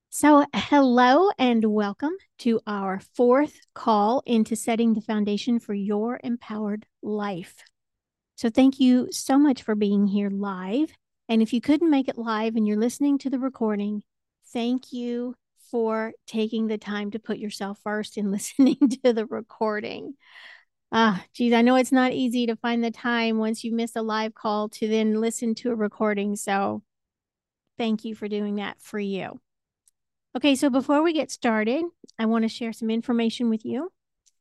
So, hello and welcome to our fourth call into setting the foundation for your empowered life. So, thank you so much for being here live. And if you couldn't make it live and you're listening to the recording, thank you for taking the time to put yourself first in listening to the recording. Geez, I know it's not easy to find the time once you miss a live call to then listen to a recording. So, thank you for doing that for you. Okay, so before we get started, I want to share some information with you.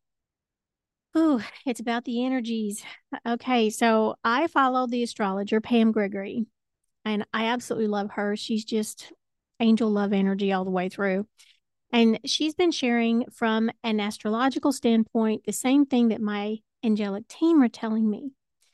Ooh, it's about the energies. Okay, so I follow the astrologer Pam Gregory, and I absolutely love her. She's just angel love energy all the way through. And she's been sharing from an astrological standpoint the same thing that my angelic team are telling me.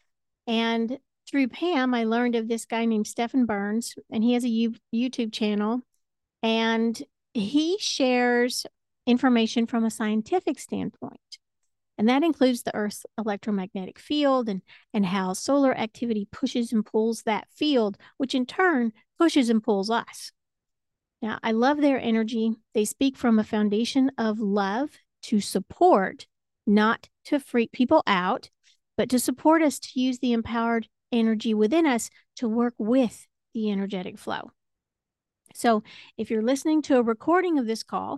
And through Pam, I learned of this guy named Stephen Burns, and he has a YouTube channel. And he shares information from a scientific standpoint. And that includes the Earth's electromagnetic field and how solar activity pushes and pulls that field, which in turn pushes and pulls us. Now, I love their energy. They speak from a foundation of love to support, not to freak people out, but to support us to use the empowered energy within us to work with the energetic flow. So if you're listening to a recording of this call,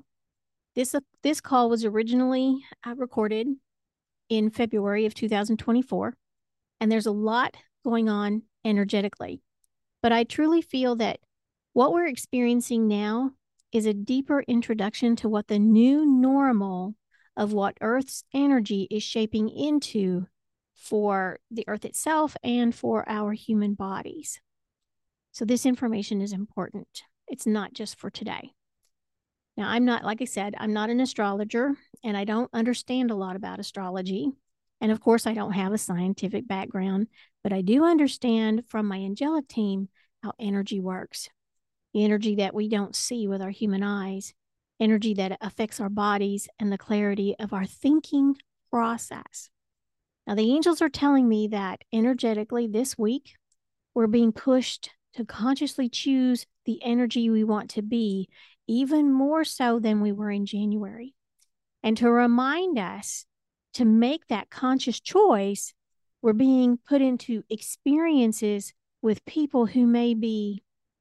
this call was originally recorded in February of 2024, and there's a lot going on energetically. But I truly feel that what we're experiencing now is a deeper introduction to what the new normal of what Earth's energy is shaping into for the Earth itself and for our human bodies. So this information is important. It's not just for today. Now, I'm not, like I said, I'm not an astrologer and I don't understand a lot about astrology. And of course, I don't have a scientific background, but I do understand from my angelic team how energy works, the energy that we don't see with our human eyes, energy that affects our bodies and the clarity of our thinking process. Now, the angels are telling me that energetically this week, we're being pushed to consciously choose the energy we want to be, even more so than we were in January. And to remind us to make that conscious choice, we're being put into experiences with people who may be,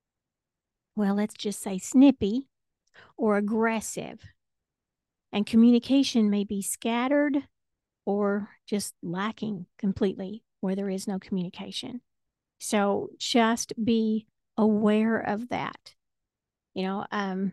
well, let's just say snippy or aggressive. And communication may be scattered or just lacking completely where there is no communication. So just be aware of that. You know,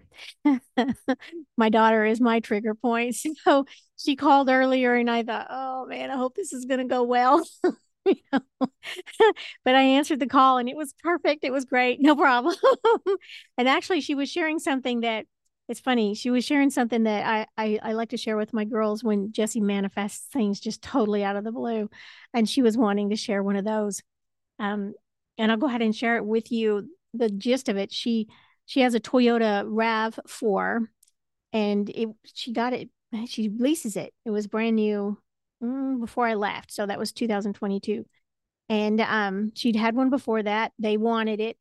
my daughter is my trigger point. So she called earlier and I thought, oh man, I hope this is going to go well. you know? But I answered the call and it was perfect. It was great. No problem. And actually, she was sharing something that it's funny. She was sharing something that I like to share with my girls when Jessie manifests things just totally out of the blue. And she was wanting to share one of those. Um, and I'll go ahead and share it with you. The gist of it, she has a Toyota RAV4 and she got it, she leases it. It was brand new before I left. So that was 2022. And she'd had one before that. They wanted it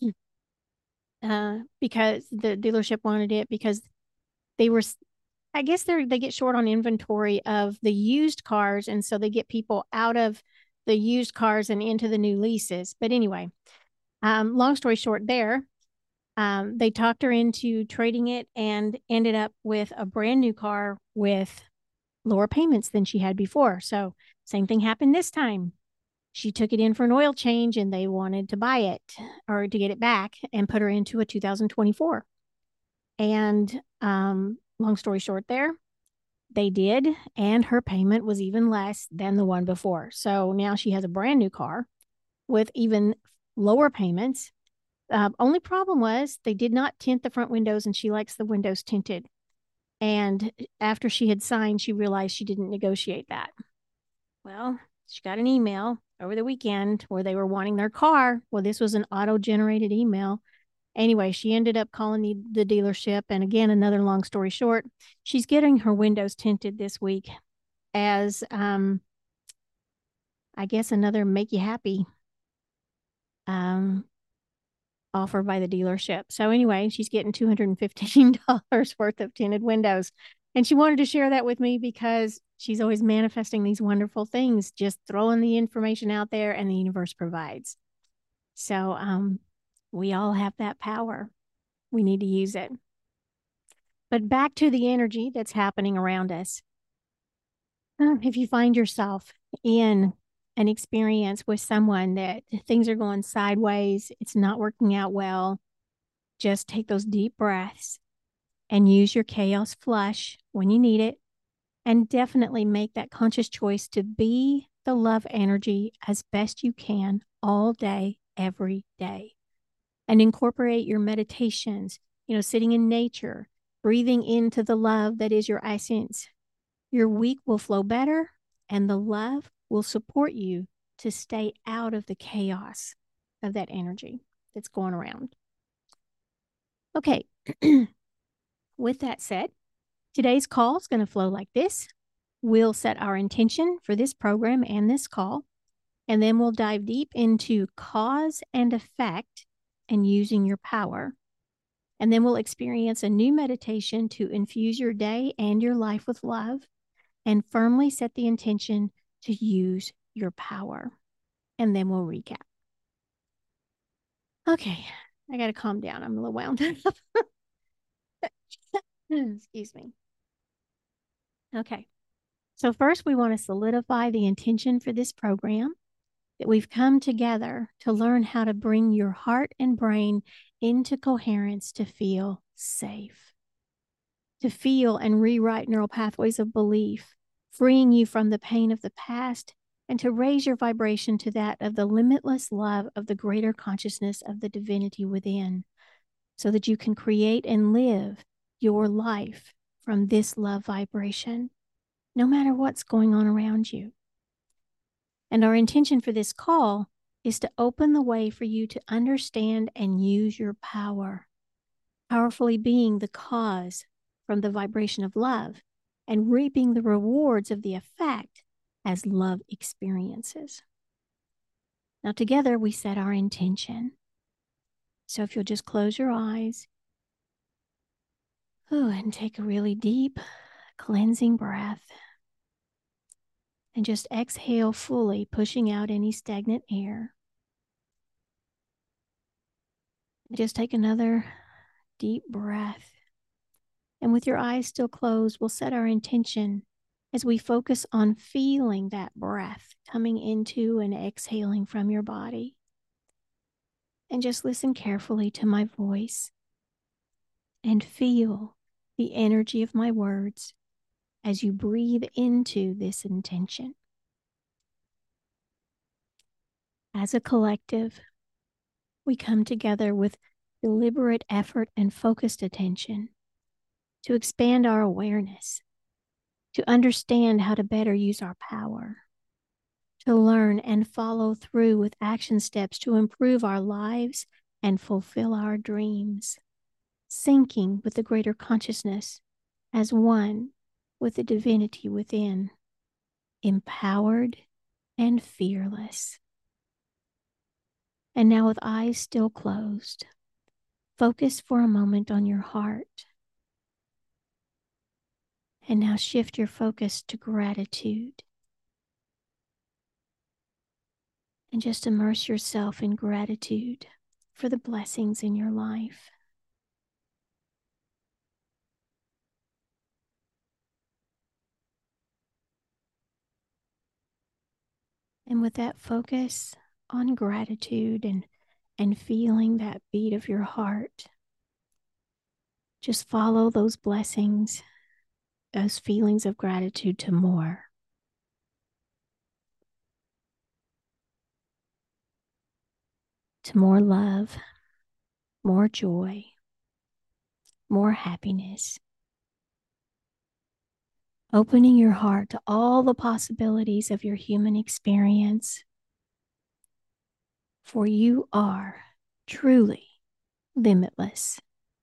because the dealership wanted it because they were, I guess they get short on inventory of the used cars. And so they get people out of the used cars and into the new leases. But anyway, long story short, they talked her into trading it and ended up with a brand new car with lower payments than she had before. So, same thing happened this time. She took it in for an oil change and they wanted to buy it or to get it back and put her into a 2024. And long story short, they did. And her payment was even less than the one before. So now she has a brand new car with even lower payments. Only problem was they did not tint the front windows, and she likes the windows tinted. And after she had signed, she realized she didn't negotiate that. Well, she got an email over the weekend where they were wanting their car. Well, this was an auto generated email. Anyway, she ended up calling the dealership. And again, another long story short, she's getting her windows tinted this week as, I guess, another make you happy. Um, offer by the dealership. So anyway, she's getting $215 worth of tinted windows. And she wanted to share that with me because she's always manifesting these wonderful things, just throwing the information out there, and the universe provides. So we all have that power. We need to use it. But back to the energy that's happening around us. If you find yourself in an experience with someone that things are going sideways, it's not working out well, just take those deep breaths and use your chaos flush when you need it. And definitely make that conscious choice to be the love energy as best you can all day, every day. And incorporate your meditations, sitting in nature, breathing into the love that is your essence. Your week will flow better, and the love will support you to stay out of the chaos of that energy that's going around. Okay. With that said, today's call is going to flow like this. We'll set our intention for this program and this call, and then we'll dive deep into cause and effect and using your power. And then we'll experience a new meditation to infuse your day and your life with love and firmly set the intention to use your power. And then we'll recap. Okay, I got to calm down. I'm a little wound up. Excuse me. Okay. So first, we want to solidify the intention for this program, that we've come together to learn how to bring your heart and brain into coherence to feel safe, to feel and rewrite neural pathways of belief, freeing you from the pain of the past, and to raise your vibration to that of the limitless love of the greater consciousness of the divinity within, so that you can create and live your life from this love vibration, no matter what's going on around you. And our intention for this call is to open the way for you to understand and use your power, powerfully being the cause from the vibration of love and reaping the rewards of the effect as love experiences. Now, together we set our intention. So if you'll just close your eyes, and take a really deep, cleansing breath. And just exhale fully, pushing out any stagnant air. Just take another deep breath. And with your eyes still closed, we'll set our intention as we focus on feeling that breath coming into and exhaling from your body. And just listen carefully to my voice and feel the energy of my words as you breathe into this intention. As a collective, we come together with deliberate effort and focused attention to expand our awareness, to understand how to better use our power, to learn and follow through with action steps to improve our lives and fulfill our dreams, syncing with the greater consciousness as one with the divinity within, empowered and fearless. And now with eyes still closed, focus for a moment on your heart. And now shift your focus to gratitude. And just immerse yourself in gratitude for the blessings in your life. And with that focus on gratitude and feeling that beat of your heart, just follow those blessings, those feelings of gratitude to more. To more love, more joy, more happiness. Opening your heart to all the possibilities of your human experience. For you are truly limitless.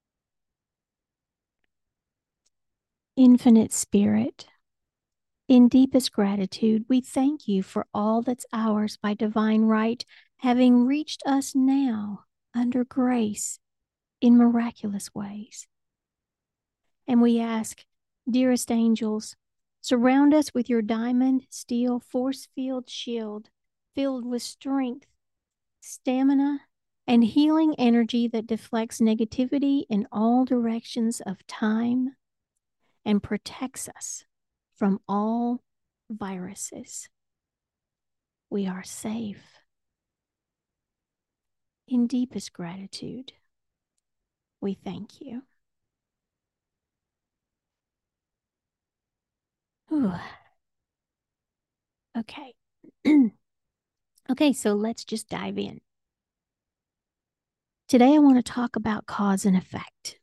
Infinite Spirit, in deepest gratitude, we thank you for all that's ours by divine right, having reached us now under grace in miraculous ways. And we ask, dearest angels, surround us with your diamond steel force field shield filled with strength, stamina, and healing energy that deflects negativity in all directions of time and protects us from all viruses. We are safe. In deepest gratitude, we thank you. Ooh. Okay. Okay, so let's just dive in. Today, I want to talk about cause and effect.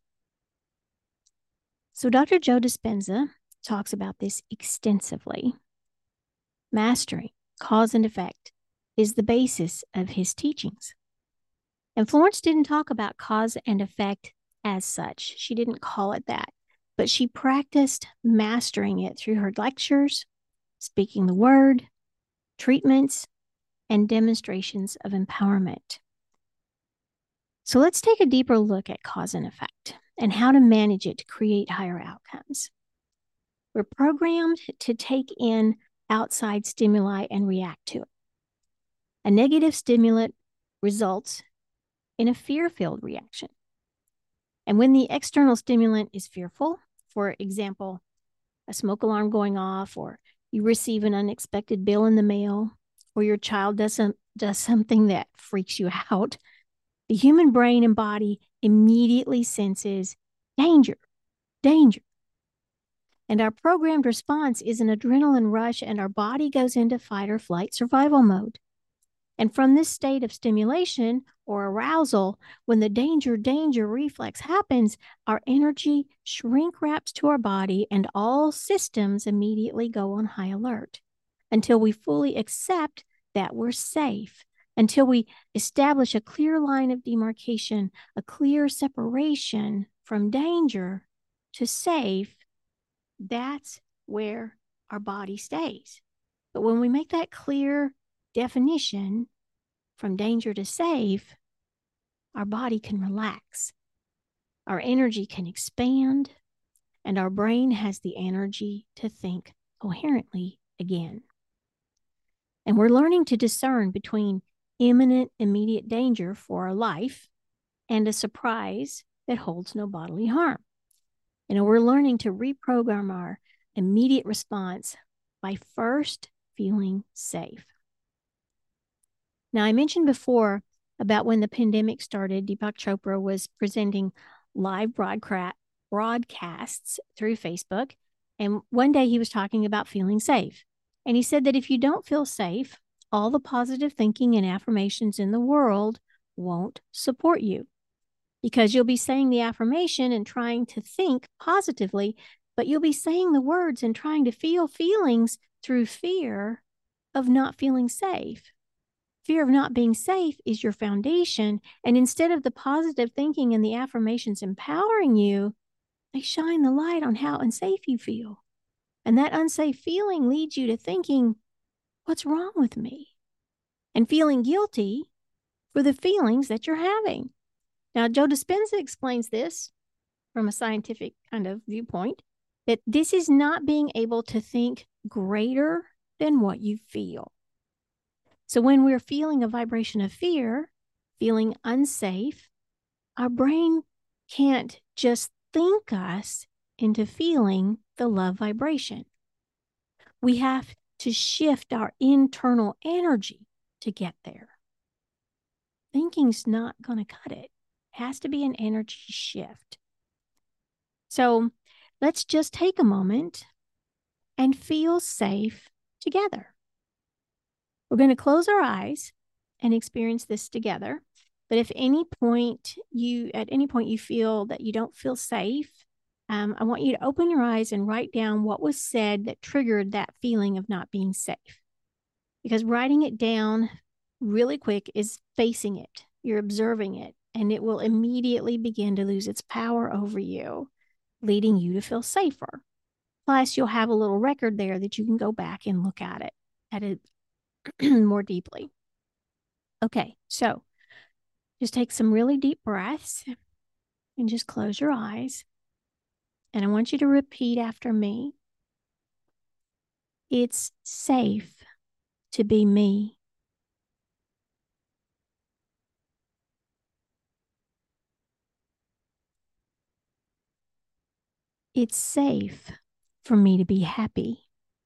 So, Dr. Joe Dispenza talks about this extensively. Mastering cause and effect is the basis of his teachings. And Florence didn't talk about cause and effect as such. She didn't call it that, but she practiced mastering it through her lectures, speaking the word, treatments, and demonstrations of empowerment. So let's take a deeper look at cause and effect and how to manage it to create higher outcomes. We're programmed to take in outside stimuli and react to it. A negative stimulant results in a fear-filled reaction. And when the external stimulant is fearful, for example, a smoke alarm going off, or you receive an unexpected bill in the mail, or your child does something that freaks you out, the human brain and body immediately senses danger, danger. And our programmed response is an adrenaline rush, and our body goes into fight or flight survival mode. And from this state of stimulation or arousal, when the danger reflex happens, our energy shrink wraps to our body and all systems immediately go on high alert until we fully accept that we're safe, until we establish a clear line of demarcation, a clear separation from danger to safe. That's where our body stays. But when we make that clear definition from danger to safe, our body can relax, our energy can expand, and our brain has the energy to think coherently again. And we're learning to discern between imminent, immediate danger for our life and a surprise that holds no bodily harm. We're learning to reprogram our immediate response by first feeling safe. Now, I mentioned before about when the pandemic started, Deepak Chopra was presenting live broadcasts through Facebook. And one day he was talking about feeling safe. And he said that if you don't feel safe, all the positive thinking and affirmations in the world won't support you, because you'll be saying the affirmation and trying to think positively, but you'll be saying the words and trying to feel feelings through fear of not feeling safe. Fear of not being safe is your foundation. And instead of the positive thinking and the affirmations empowering you, they shine the light on how unsafe you feel. And that unsafe feeling leads you to thinking, what's wrong with me? And feeling guilty for the feelings that you're having. Now, Joe Dispenza explains this from a scientific kind of viewpoint, that this is not being able to think greater than what you feel. So when we're feeling a vibration of fear, feeling unsafe, our brain can't just think us into feeling the love vibration. We have to shift our internal energy to get there. Thinking's not going to cut it. It has to be an energy shift. So let's just take a moment and feel safe together. We're going to close our eyes and experience this together. But if at any point you feel that you don't feel safe, I want you to open your eyes and write down what was said that triggered that feeling of not being safe. Because writing it down really quick is facing it. You're observing it, and it will immediately begin to lose its power over you, leading you to feel safer. Plus, you'll have a little record there that you can go back and look at it more deeply. Okay, so Just take some really deep breaths and just close your eyes. And I want you to repeat after me. It's safe to be me. It's safe for me to be happy.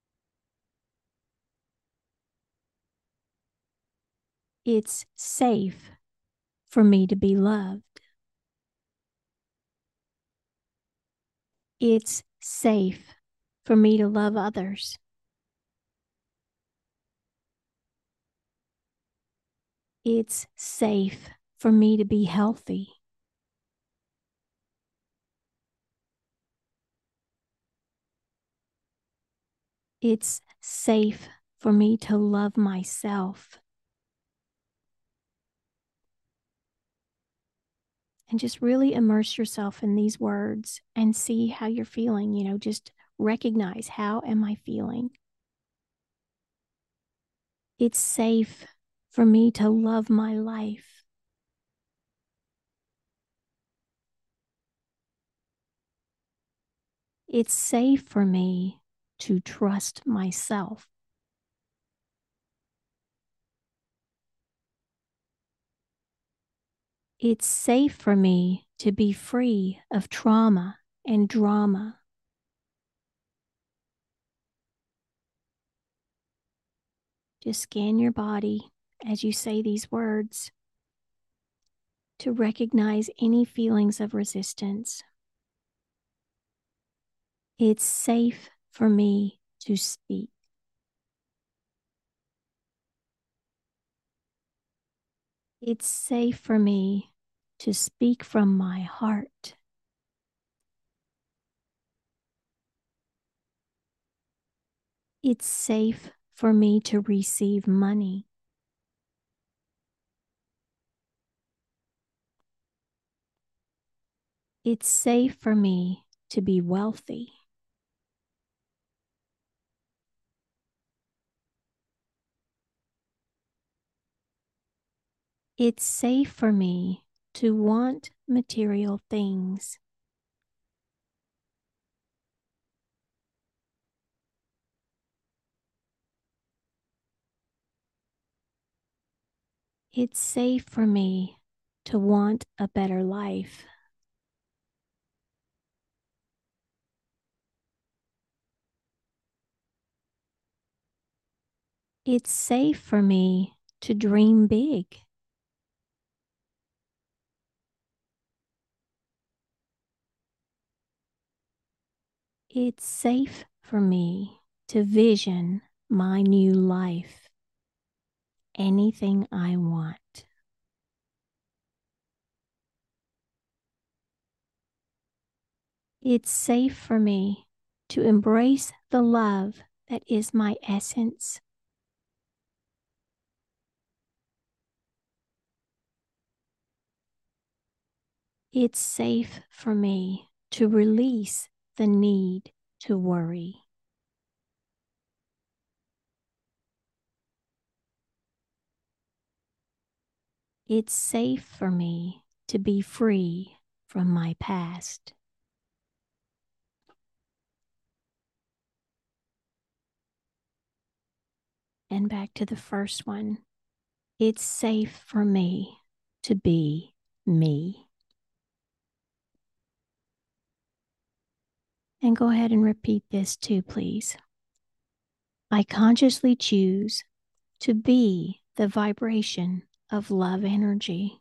It's safe for me to be loved. It's safe for me to love others. It's safe for me to be healthy. It's safe for me to love myself. And just really immerse yourself in these words and see how you're feeling. Just recognize, how am I feeling? It's safe for me to love my life. It's safe for me to trust myself. It's safe for me to be free of trauma and drama. Just scan your body as you say these words to recognize any feelings of resistance. It's safe for me to speak. It's safe for me to speak from my heart. It's safe for me to receive money. It's safe for me to be wealthy. It's safe for me to want material things. It's safe for me to want a better life. It's safe for me to dream big. It's safe for me to vision my new life, anything I want. It's safe for me to embrace the love that is my essence. It's safe for me to release the need to worry. It's safe for me to be free from my past. And back to the first one. It's safe for me to be me. And go ahead and repeat this too, please. I consciously choose to be the vibration of love energy.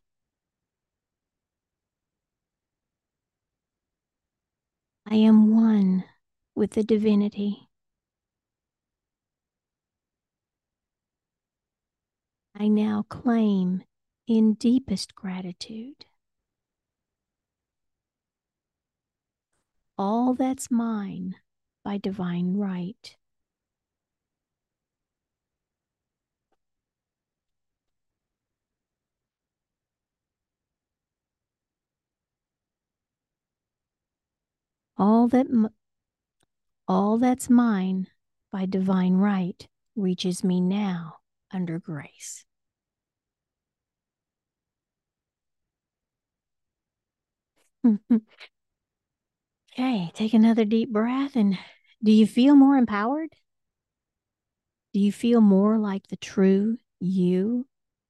I am one with the divinity. I now claim in deepest gratitude all that's mine by divine right. All that's mine by divine right reaches me now under grace. Okay, take another deep breath. And do you feel more empowered? Do you feel more like the true you?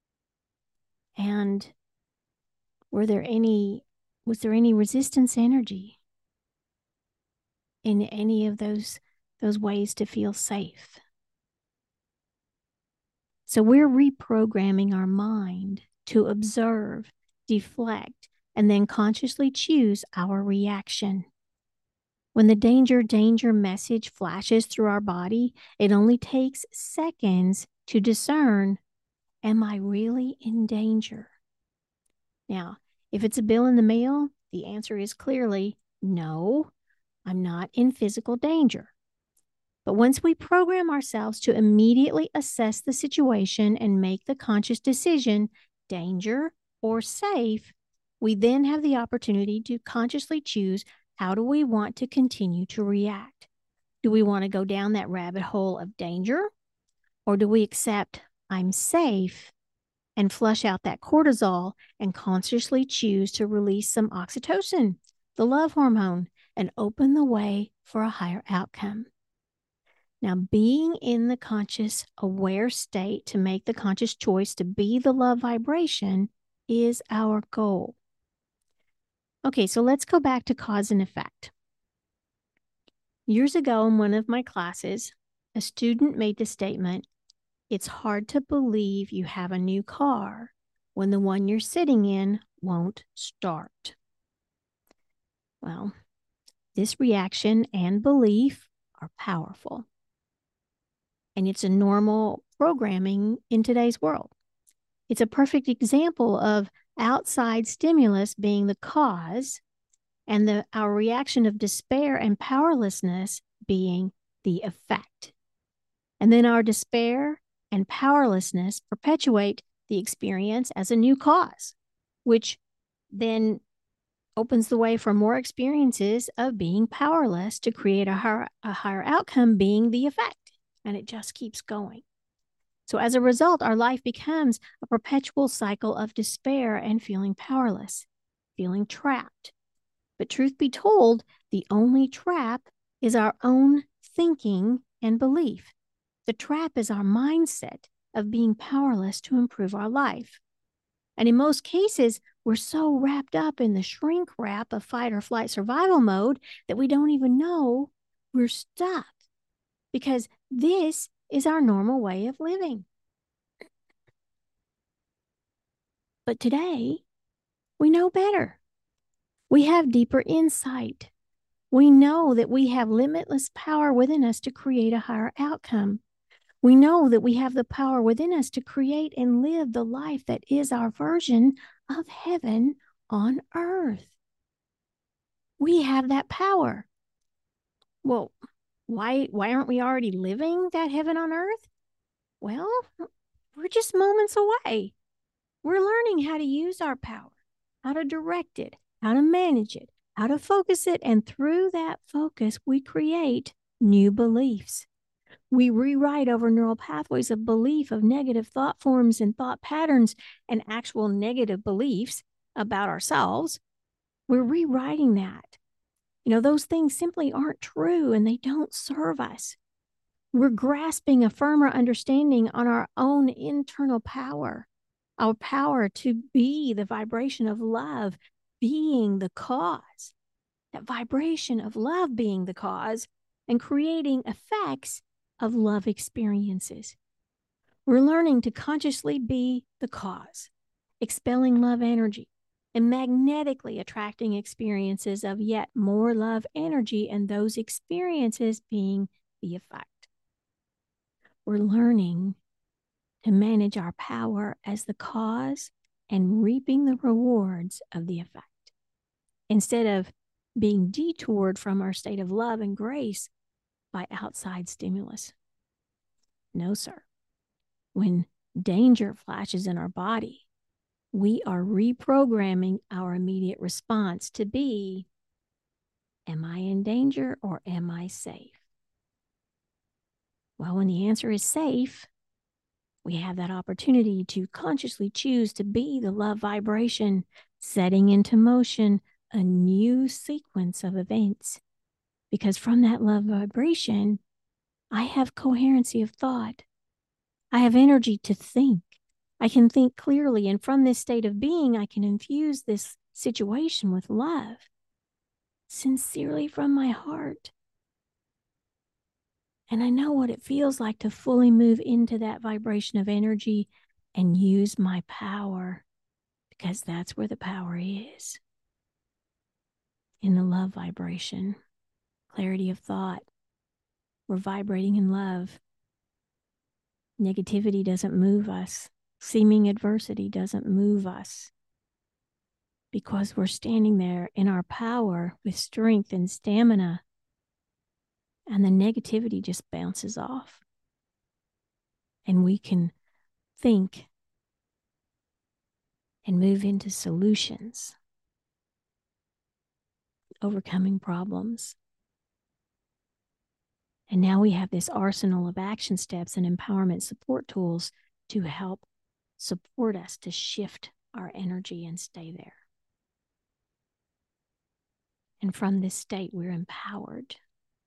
And were there any was there any resistance energy in any of those ways to feel safe? So we're reprogramming our mind to observe, deflect, and then consciously choose our reaction. When the danger message flashes through our body, it only takes seconds to discern, am I really in danger? Now, if it's a bill in the mail, the answer is clearly no, I'm not in physical danger. But once we program ourselves to immediately assess the situation and make the conscious decision, danger or safe, we then have the opportunity to consciously choose, how do we want to continue to react? Do we want to go down that rabbit hole of danger? Or do we accept, I'm safe, and flush out that cortisol and consciously choose to release some oxytocin, the love hormone, and open the way for a higher outcome? Now, being in the conscious, aware state to make the conscious choice to be the love vibration is our goal. Okay, so let's go back to cause and effect. Years ago in one of my classes, a student made the statement, it's hard to believe you have a new car when the one you're sitting in won't start. Well, this reaction and belief are powerful. And it's a normal programming in today's world. It's a perfect example of outside stimulus being the cause and our reaction of despair and powerlessness being the effect. And then our despair and powerlessness perpetuate the experience as a new cause, which then opens the way for more experiences of being powerless to create a higher outcome being the effect. And it just keeps going. So as a result, our life becomes a perpetual cycle of despair and feeling powerless, feeling trapped. But truth be told, the only trap is our own thinking and belief. The trap is our mindset of being powerless to improve our life. And in most cases, we're so wrapped up in the shrink wrap of fight or flight survival mode that we don't even know we're stuck, because this is our normal way of living. But today, we know better. We have deeper insight. We know that we have limitless power within us to create a higher outcome. We know that we have the power within us to create and live the life that is our version of heaven on earth. We have that power. Well, why aren't we already living that heaven on earth? Well, we're just moments away. We're learning how to use our power, how to direct it, how to manage it, how to focus it. And through that focus, we create new beliefs. We rewrite over neural pathways of belief of negative thought forms and thought patterns and actual negative beliefs about ourselves. We're rewriting that. Those things simply aren't true and they don't serve us. We're grasping a firmer understanding on our own internal power, our power to be the vibration of love, being the cause, that vibration of love being the cause, and creating effects of love experiences. We're learning to consciously be the cause, expelling love energy and magnetically attracting experiences of yet more love energy, and those experiences being the effect. We're learning to manage our power as the cause and reaping the rewards of the effect, instead of being detoured from our state of love and grace by outside stimulus. No, sir. When danger flashes in our body, we are reprogramming our immediate response to be, am I in danger or am I safe? Well, when the answer is safe, we have that opportunity to consciously choose to be the love vibration, setting into motion a new sequence of events, because from that love vibration, I have coherency of thought. I have energy to think. I can think clearly. And from this state of being, I can infuse this situation with love, sincerely from my heart. And I know what it feels like to fully move into that vibration of energy and use my power, because that's where the power is. In the love vibration, clarity of thought. We're vibrating in love. Negativity doesn't move us. Seeming adversity doesn't move us, because we're standing there in our power with strength and stamina, and the negativity just bounces off. And we can think and move into solutions, overcoming problems. And now we have this arsenal of action steps and empowerment support tools to help support us to shift our energy and stay there. And from this state, we're empowered.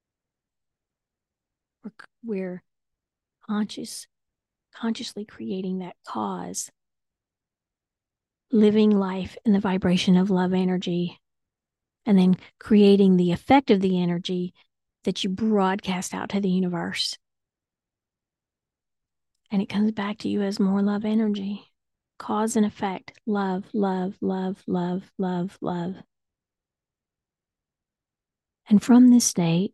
We're consciously creating that cause, living life in the vibration of love energy, and then creating the effect of the energy that you broadcast out to the universe. And it comes back to you as more love energy. Cause and effect. Love, love, love, love, love, love. And from this state,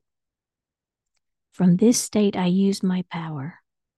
I use my power.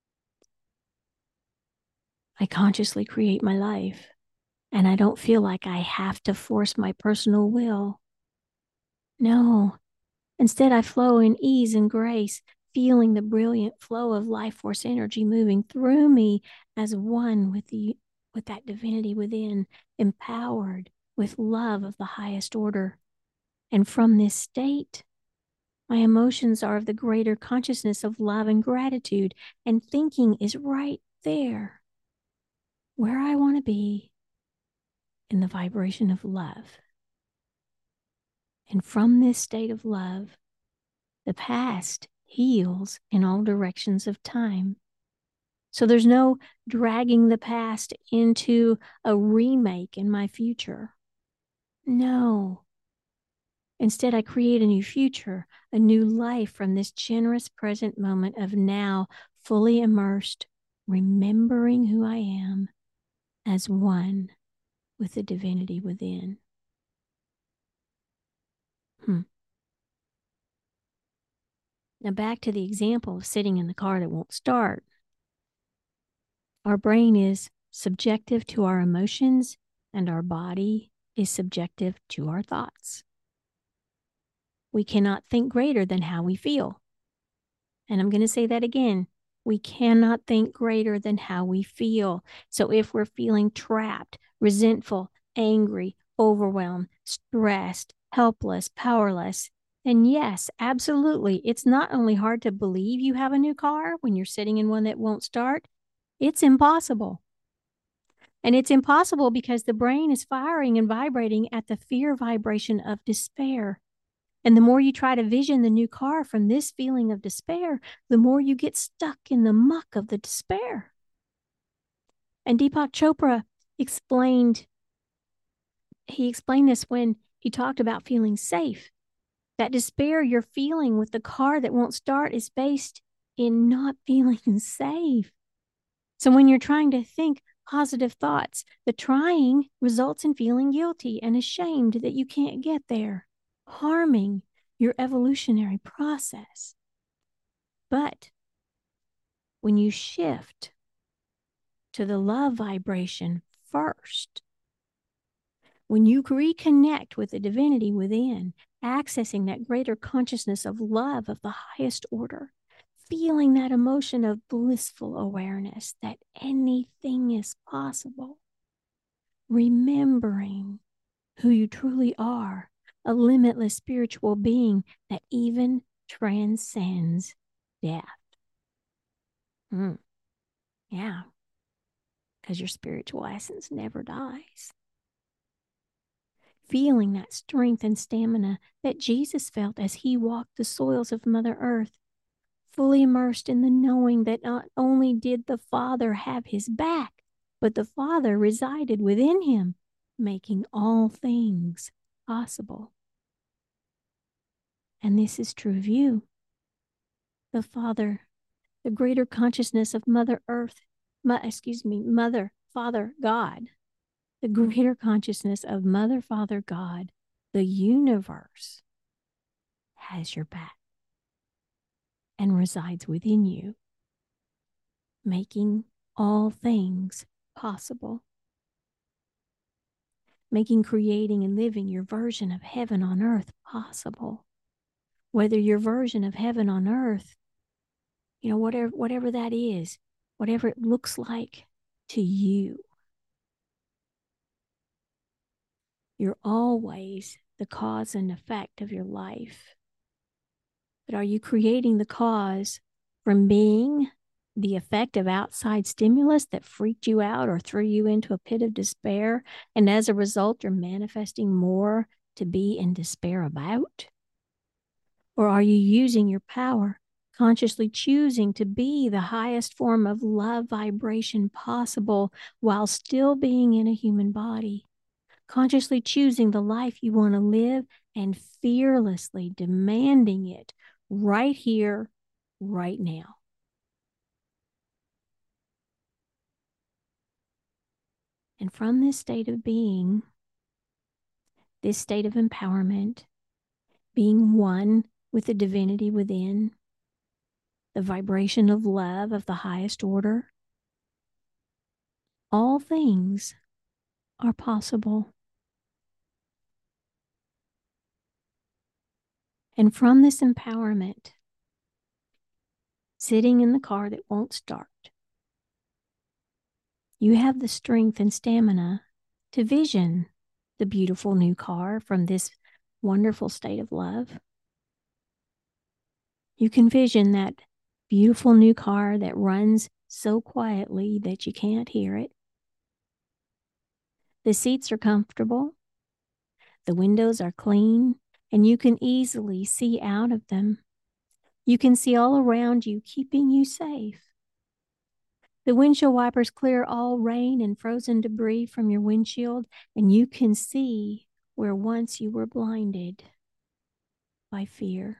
I consciously create my life. And I don't feel like I have to force my personal will. No. Instead, I flow in ease and grace, feeling the brilliant flow of life force energy moving through me as one with that divinity within, empowered with love of the highest order. And from this state, my emotions are of the greater consciousness of love and gratitude, and thinking is right there where I want to be, in the vibration of love. And from this state of love, the past heals in all directions of time. So there's no dragging the past into a remake in my future. No. Instead, I create a new future, a new life from this generous present moment of now, fully immersed, remembering who I am as one with the divinity within. Now back to the example of sitting in the car that won't start. Our brain is subjective to our emotions, and our body is subjective to our thoughts. We cannot think greater than how we feel. And I'm going to say that again. We cannot think greater than how we feel. So if we're feeling trapped, resentful, angry, overwhelmed, stressed, helpless, powerless, then yes, absolutely, it's not only hard to believe you have a new car when you're sitting in one that won't start, it's impossible. And it's impossible because the brain is firing and vibrating at the fear vibration of despair. And the more you try to vision the new car from this feeling of despair, the more you get stuck in the muck of the despair. And Deepak Chopra explained this when he talked about feeling safe. That despair you're feeling with the car that won't start is based in not feeling safe. So when you're trying to think positive thoughts, the trying results in feeling guilty and ashamed that you can't get there, harming your evolutionary process. But when you shift to the love vibration first, when you reconnect with the divinity within, accessing that greater consciousness of love of the highest order, feeling that emotion of blissful awareness that anything is possible, remembering who you truly are, a limitless spiritual being that even transcends death. Yeah, because your spiritual essence never dies. feeling that strength and stamina that Jesus felt as he walked the soils of Mother Earth, fully immersed in the knowing that not only did the Father have his back, but the Father resided within him, making all things possible. And this is true of you. The Father, the greater consciousness of Mother Earth, Mother, Father, God, the greater consciousness of Mother, Father, God, the universe has your back and resides within you, making all things possible, making creating and living your version of heaven on earth possible. Whether your version of heaven on earth, whatever that is, whatever it looks like to you, you're always the cause and effect of your life. But are you creating the cause from being the effect of outside stimulus that freaked you out or threw you into a pit of despair, and as a result, you're manifesting more to be in despair about? Or are you using your power, consciously choosing to be the highest form of love vibration possible while still being in a human body? Consciously choosing the life you want to live and fearlessly demanding it right here, right now. And from this state of being, this state of empowerment, being one with the divinity within, the vibration of love of the highest order, all things are possible. And from this empowerment, sitting in the car that won't start, you have the strength and stamina to vision the beautiful new car from this wonderful state of love. You can vision that beautiful new car that runs so quietly that you can't hear it. The seats are comfortable. The windows are clean, and you can easily see out of them. You can see all around you, keeping you safe. The windshield wipers clear all rain and frozen debris from your windshield, and you can see where once you were blinded by fear.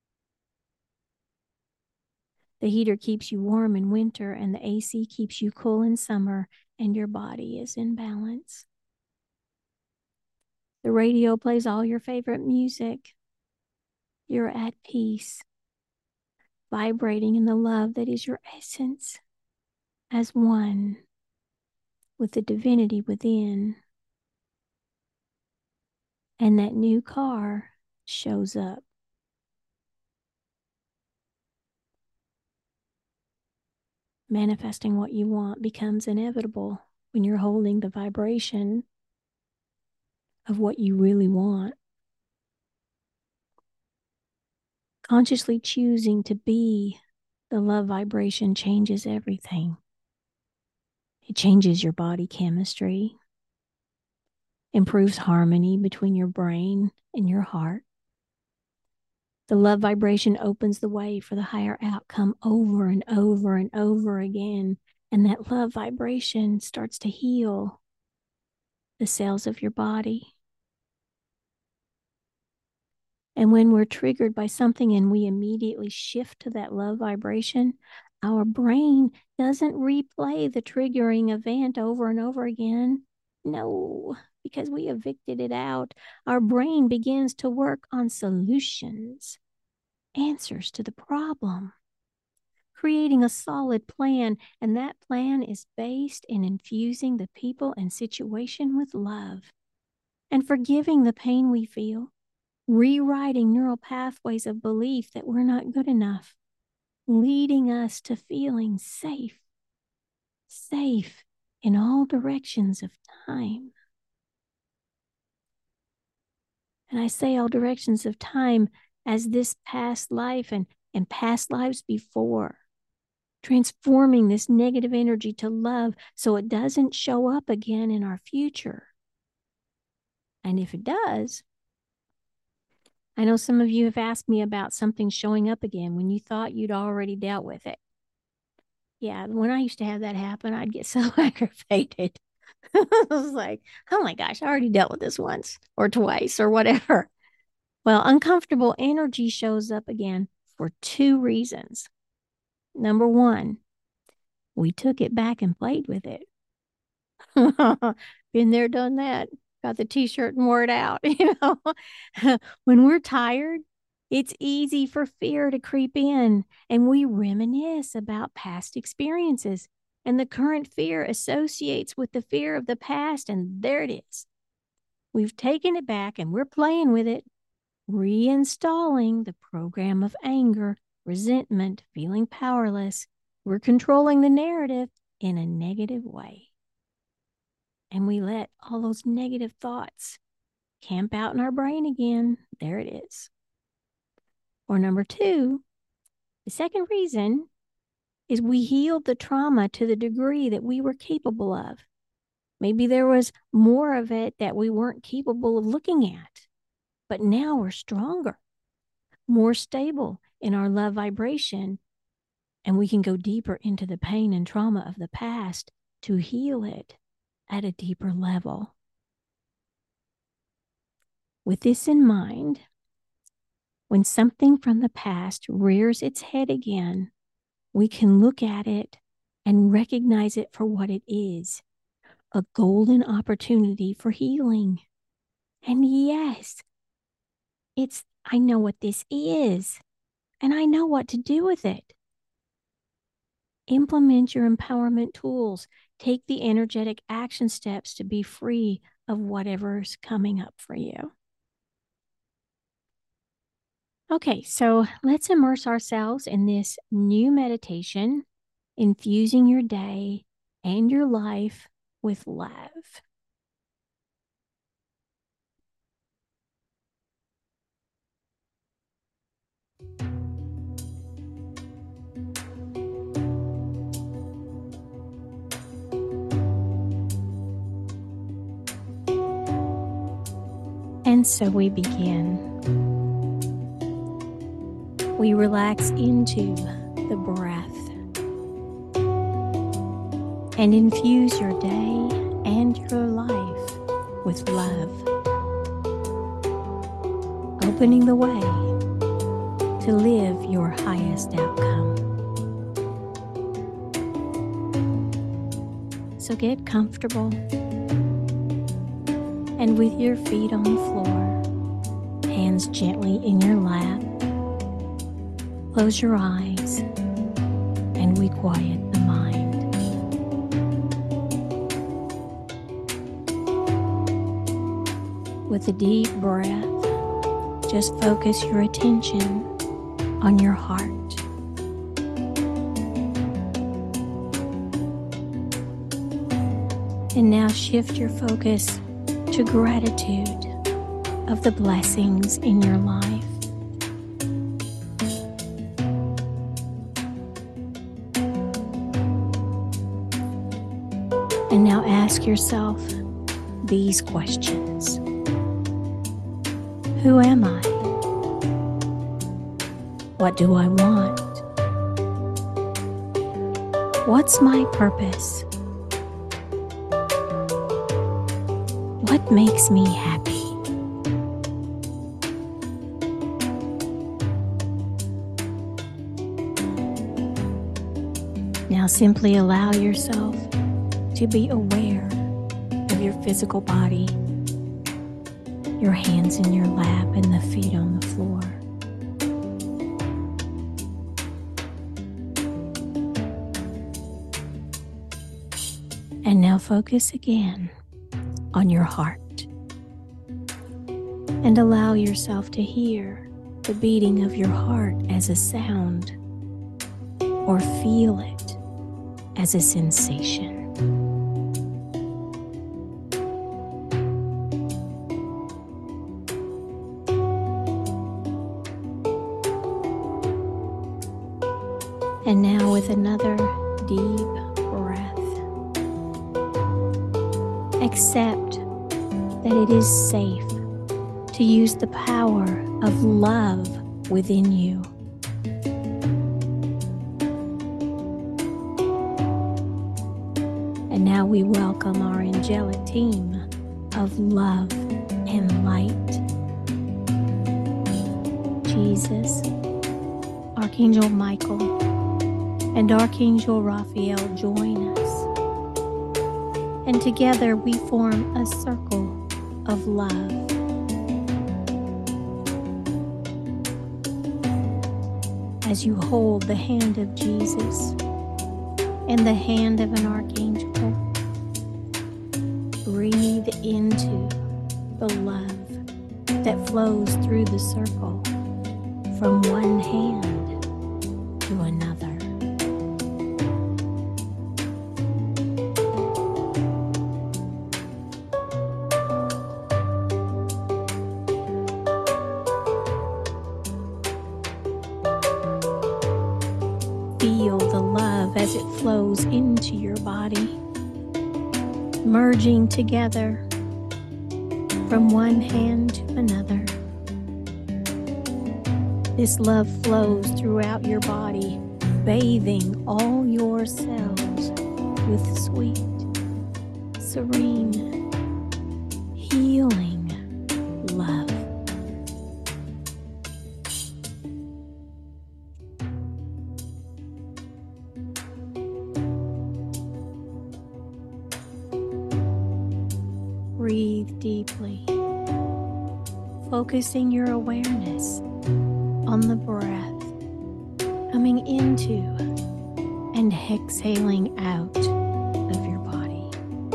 The heater keeps you warm in winter, and the AC keeps you cool in summer, and your body is in balance. The radio plays all your favorite music. You're at peace, vibrating in the love that is your essence, as one with the divinity within. And that new car shows up. Manifesting what you want becomes inevitable when you're holding the vibration of what you really want. Consciously choosing to be the love vibration changes everything. It changes your body chemistry, improves harmony between your brain and your heart. The love vibration opens the way for the higher outcome over and over and over again. And that love vibration starts to heal the cells of your body. And when we're triggered by something and we immediately shift to that love vibration, our brain doesn't replay the triggering event over and over again. No, because we evicted it out. Our brain begins to work on solutions, answers to the problem, creating a solid plan. And that plan is based in infusing the people and situation with love and forgiving the pain we feel, rewriting neural pathways of belief that we're not good enough, leading us to feeling safe in all directions of time. And I say all directions of time as this past life and past lives before, transforming this negative energy to love so it doesn't show up again in our future. And if it does, I know some of you have asked me about something showing up again when you thought you'd already dealt with it. Yeah, when I used to have that happen, I'd get so aggravated. I was like, oh my gosh, I already dealt with this once or twice or whatever. Well, uncomfortable energy shows up again for two reasons. Number one, we took it back and played with it. Been there, done that. Got the t-shirt and wore it out. When we're tired, it's easy for fear to creep in, and we reminisce about past experiences. And the current fear associates with the fear of the past, and there it is. We've taken it back and we're playing with it, reinstalling the program of anger, resentment, feeling powerless. We're controlling the narrative in a negative way. And we let all those negative thoughts camp out in our brain again. There it is. Or number two, the second reason is we healed the trauma to the degree that we were capable of. Maybe there was more of it that we weren't capable of looking at, but now we're stronger, more stable in our love vibration, and we can go deeper into the pain and trauma of the past to heal it at a deeper level. With this in mind, when something from the past rears its head again, we can look at it and recognize it for what it is, a golden opportunity for healing. And yes, I know what this is, and I know what to do with it. Implement your empowerment tools. Take the energetic action steps to be free of whatever's coming up for you. Okay, so let's immerse ourselves in this new meditation, infusing your day and your life with love. And so we begin. We relax into the breath and infuse your day and your life with love, opening the way to live your highest outcome. So get comfortable, and with your feet on the floor, hands gently in your lap, close your eyes, and we quiet the mind. With a deep breath, just focus your attention on your heart. And now shift your focus to gratitude of the blessings in your life. And now ask yourself these questions. Who am I? What do I want? What's my purpose? What makes me happy? Now simply allow yourself to be aware of your physical body, your hands in your lap and the feet on the floor. And now focus again on your heart and allow yourself to hear the beating of your heart as a sound or feel it as a sensation. And now with another deep breath, accept that it is safe to use the power of love within you. And now we welcome our angelic team of love and light. Jesus, Archangel Michael, and Archangel Raphael join us. And together we form a circle of love. As you hold the hand of Jesus and the hand of an archangel, breathe into the love that flows through the circle from one hand to another. Feel the love as it flows into your body, merging together from one hand to another. This love flows throughout your body, bathing all your cells with sweet, serene, healing love. Breathe deeply, focusing your awareness on the breath coming into and exhaling out of your body.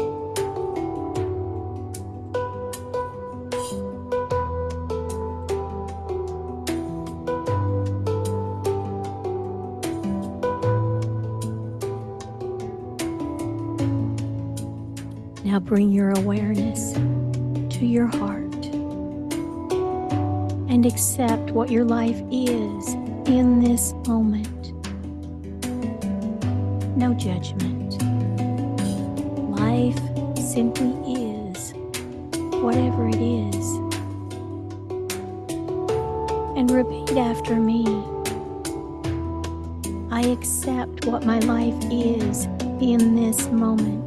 Now bring your awareness to your heart and accept what your life is in this moment. No judgment. Life simply is whatever it is. And repeat after me. I accept what my life is in this moment.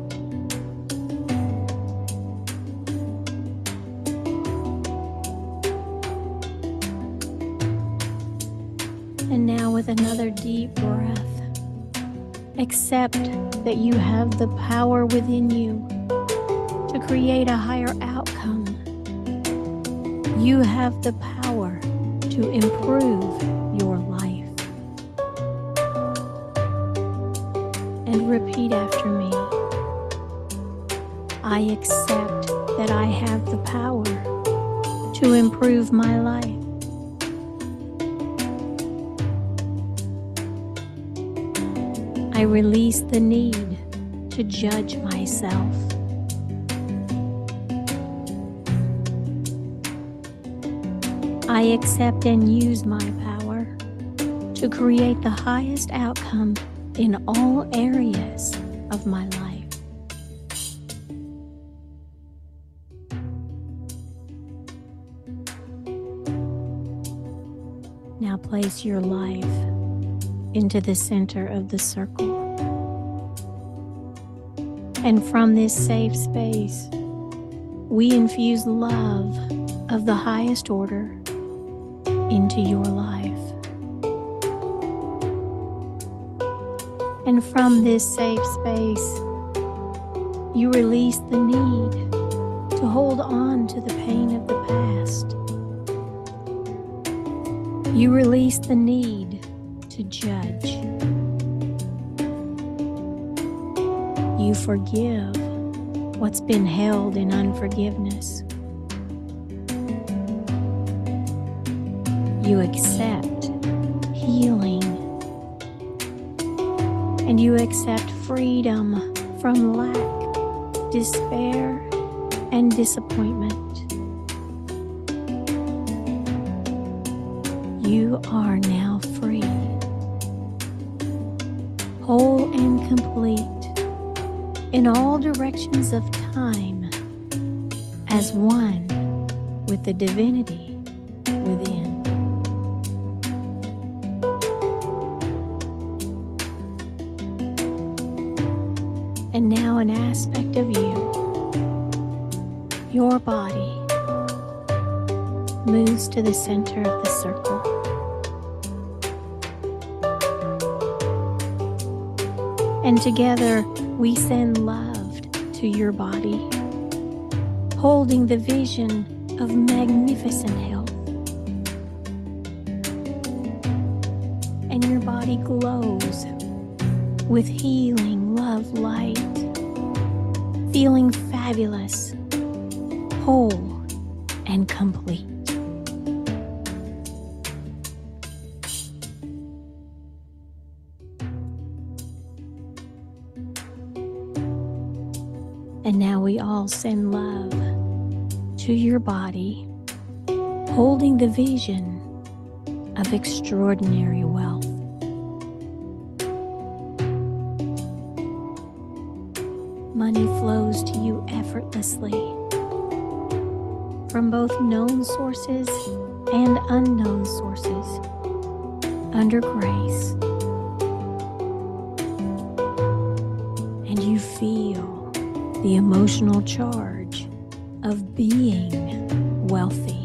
And now with another deep breath, accept that you have the power within you to create a higher outcome. You have the power to improve your life. And repeat after me. I accept that I have the power to improve my life. I release the need to judge myself. I accept and use my power to create the highest outcome in all areas of my life. Now place your life into the center of the circle. And from this safe space, we infuse love of the highest order into your life. And from this safe space, you release the need to hold on to the pain of the past. You release the need to judge. You forgive what's been held in unforgiveness. You accept healing. And you accept freedom from lack, despair, and disappointment. You are now free, whole and complete in all directions of time as one with the divinity within. And now an aspect of you, your body, moves to the center of the circle. And together we send love to your body, holding the vision of magnificent health. And your body glows with healing, love, light, feeling fabulous, whole, and complete. And now we all send love to your body, holding the vision of extraordinary wealth. Money flows to you effortlessly from both known sources and unknown sources under grace. And you feel the emotional charge of being wealthy.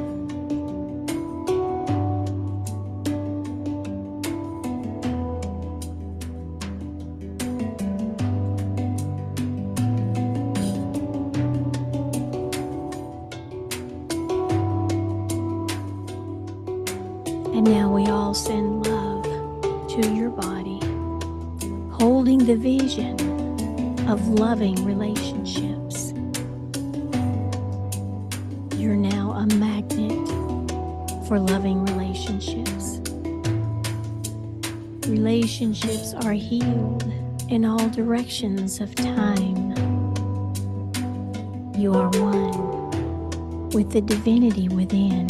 And now we all send love to your body, holding the vision of loving relationships. You're now a magnet for loving relationships. Relationships are healed in all directions of time. You are one with the divinity within,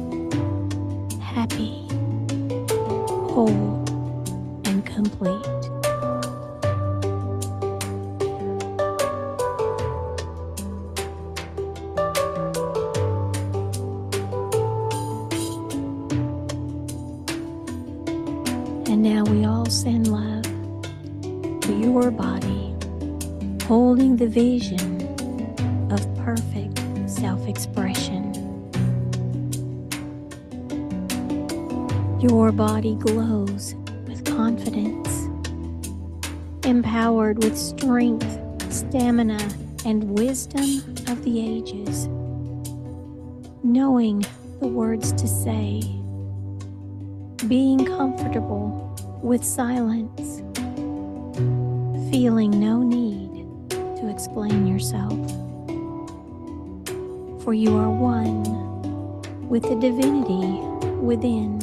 happy, whole, and complete. And now we all send love to your body, holding the vision of perfect self-expression. Your body glows with confidence, empowered with strength, stamina, and wisdom of the ages, knowing the words to say, being comfortable with silence, feeling no need to explain yourself. For you are one with the divinity within,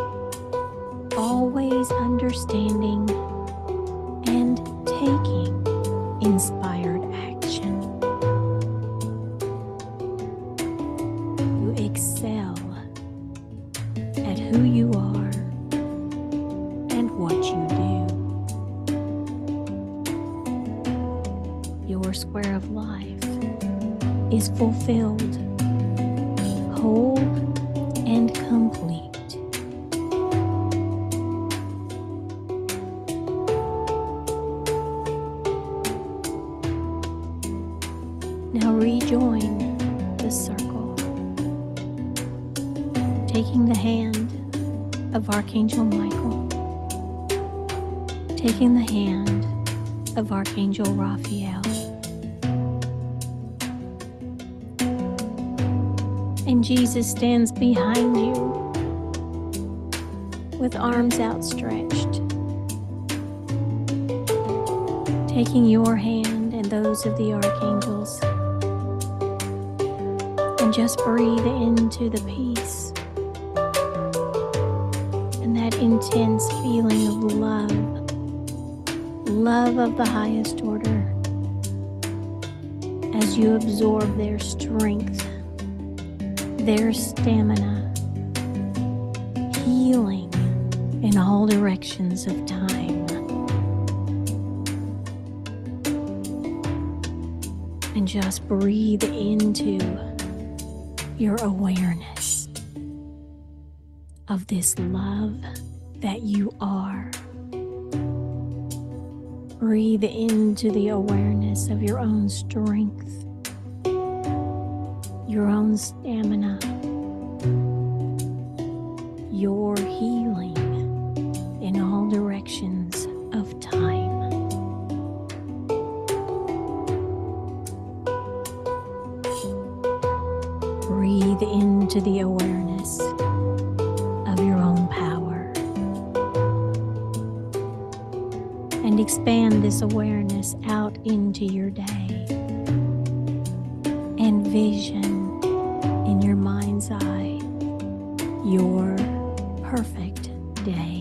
always understanding and taking inspired action. You excel at who you are and what you do. Your square of life is fulfilled, whole, and complete. Now rejoin the circle, taking the hand of Archangel Michael, taking the hand of Archangel Raphael, and Jesus stands behind you with arms outstretched, taking your hand and those of the archangels, and just breathe into the peace and that intense feeling of love of the highest order, as you absorb their strength, their stamina, healing in all directions of time. And just breathe into your awareness of this love that you are. Breathe into the awareness of your own strength, your own stamina, your healing in all directions of time. Breathe into the awareness of your own power and expand this awareness out into your day. Envision in your mind's eye your perfect day.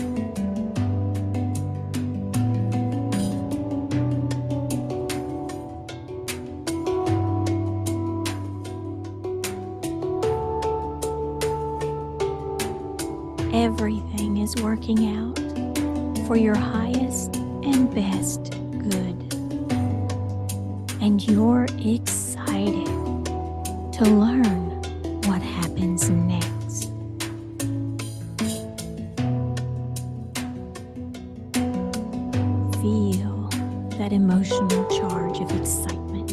Everything is working out for your highest and best good. And you're excited to learn what happens next. Feel that emotional charge of excitement.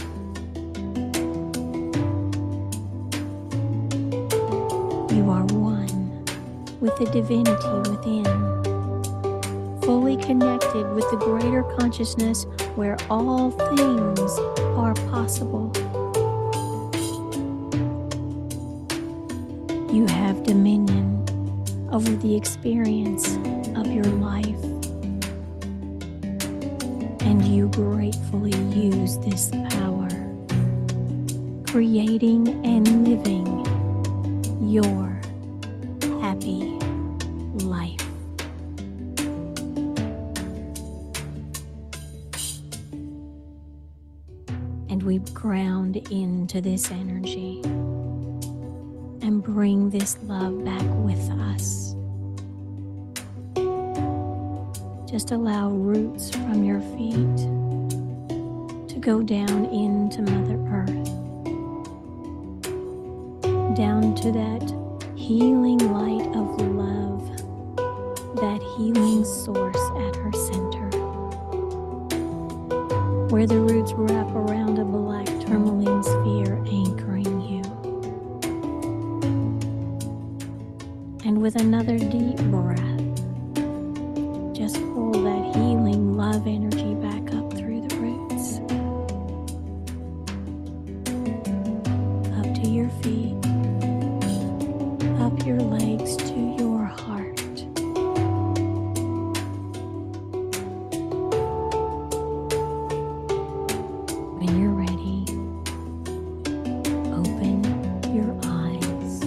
You are one with the divinity within, fully connected with the greater consciousness where all things are possible. You have dominion over the experience of your life, and you gratefully use this power, creating and living your happy life. And we ground into this energy and bring this love back with us. Just allow roots from your feet to go down into Mother Earth, down to that healing light of love, that healing source at her center, where the roots wrap around a black tourmaline sphere anchoring you. And with another deep breath, just pull that healing love energy back up through the roots, up to your feet, up your legs to your heart. When you're ready, open your eyes.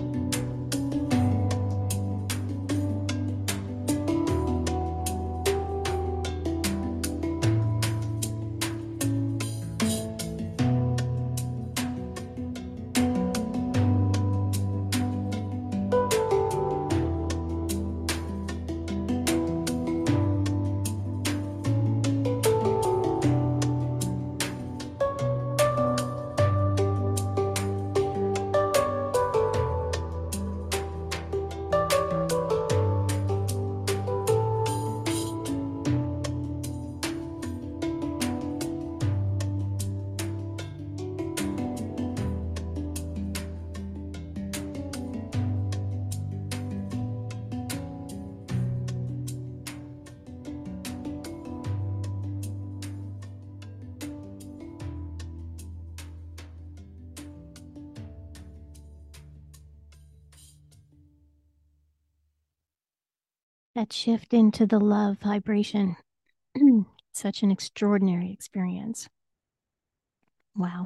That shift into the love vibration. Such an extraordinary experience. Wow.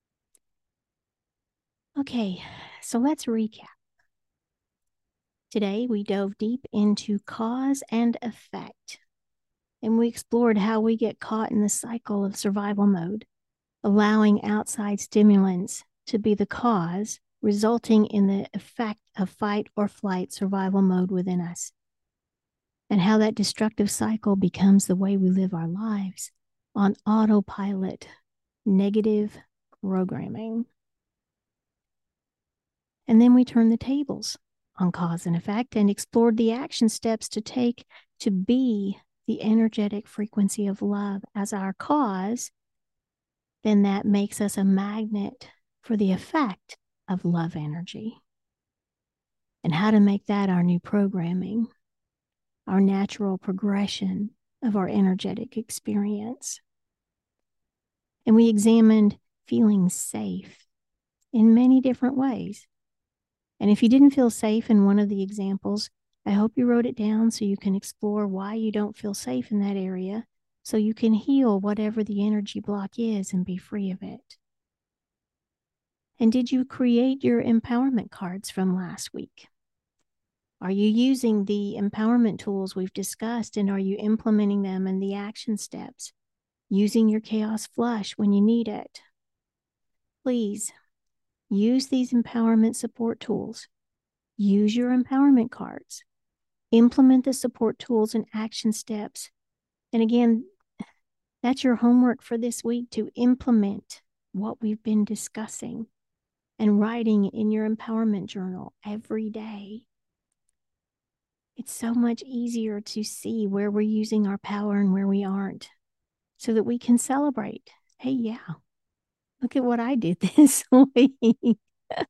Okay, so let's recap. Today, we dove deep into cause and effect, and we explored how we get caught in the cycle of survival mode, allowing outside stimulants to be the cause, resulting in the effect of fight or flight survival mode within us, and how that destructive cycle becomes the way we live our lives on autopilot, negative programming. And then we turned the tables on cause and effect and explored the action steps to take to be the energetic frequency of love as our cause. Then that makes us a magnet for the effect of love energy. And how to make that our new programming, our natural progression of our energetic experience. And we examined feeling safe in many different ways. And if you didn't feel safe in one of the examples, I hope you wrote it down so you can explore why you don't feel safe in that area, so you can heal whatever the energy block is and be free of it. And did you create your empowerment cards from last week? Are you using the empowerment tools we've discussed, and are you implementing them in the action steps, using your chaos flush when you need it? Please use these empowerment support tools. Use your empowerment cards. Implement the support tools and action steps. And again, that's your homework for this week, to implement what we've been discussing and writing in your empowerment journal every day. It's so much easier to see where we're using our power and where we aren't, so that we can celebrate. Hey, yeah, look at what I did this week.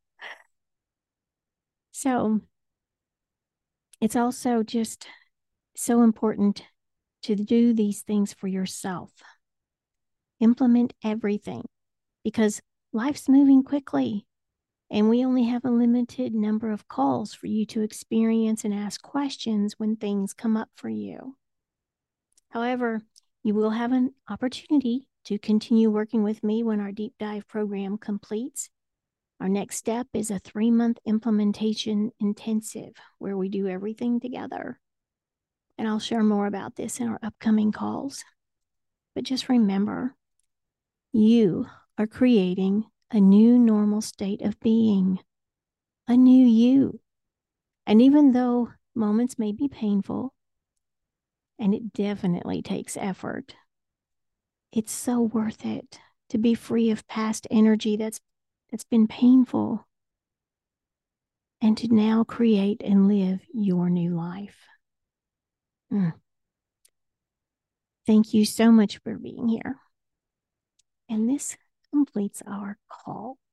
So it's also just so important to do these things for yourself. Implement everything, because life's moving quickly and we only have a limited number of calls for you to experience and ask questions when things come up for you. However, you will have an opportunity to continue working with me when our deep dive program completes. Our next step is a 3-month implementation intensive where we do everything together. And I'll share more about this in our upcoming calls. But just remember, you are creating a new normal state of being, a new you. And even though moments may be painful, and it definitely takes effort, it's so worth it to be free of past energy that's been painful, and to now create and live your new life. Thank you so much for being here. And this completes our call.